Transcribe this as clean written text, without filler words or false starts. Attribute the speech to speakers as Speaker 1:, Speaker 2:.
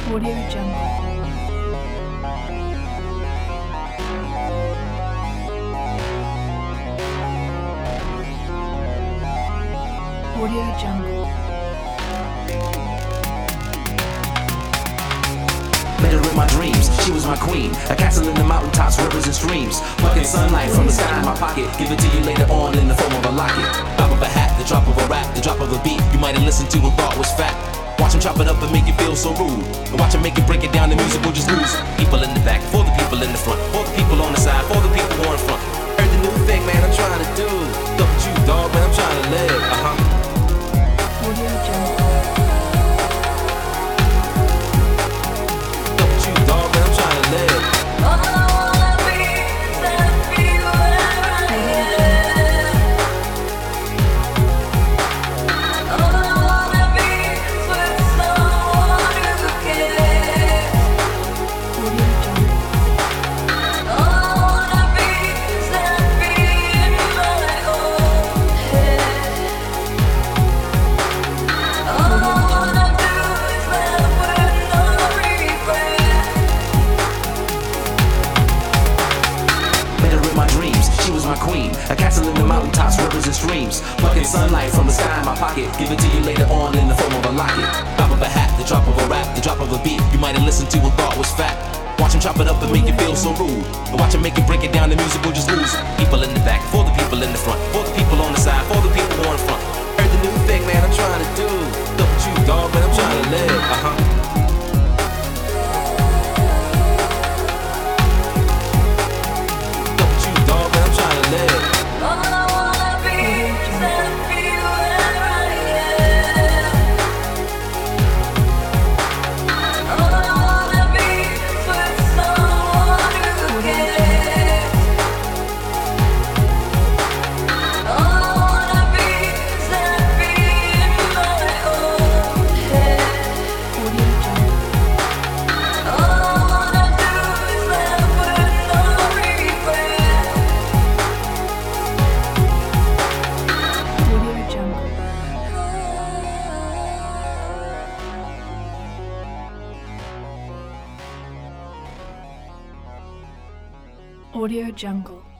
Speaker 1: Audio Jungle. Audio Jungle.
Speaker 2: Met her in my dreams, she was my queen. A castle in the mountaintops, rivers and streams. Plucking sunlight from the sky in my pocket. Give it to you later on in the form of a locket. Drop of a hat, the drop of a rap, the drop of a beat. You might have listened to and thought was fat. Watch him chop it up and make you feel so rude. And watch him make it break it down, the music will just lose. People in the back, for the people in the front. For the people on the side, for the people who are in front. Heard the new thing, man, I'm trying to do. Look at you, dog, man, I'm trying to live.
Speaker 1: Audio Jungle.
Speaker 2: Look at you, dog, man, I'm trying to live. She was my queen, a castle in the mountaintops, rivers and streams. Plucking sunlight from the sky in my pocket. Give it to you later on in the form of a locket. Drop of a hat, the drop of a rap, the drop of a beat. You might have listened to and thought was fat. Watch him chop it up and make you feel so rude. And watch him make it break it down, the music will just lose. People in the back, for the people in the front. For the people on the side, for the people who are in front. Heard the new thing, man, I'm trying to do. Look at you, dog, man, I'm trying to live.
Speaker 1: Audio Jungle.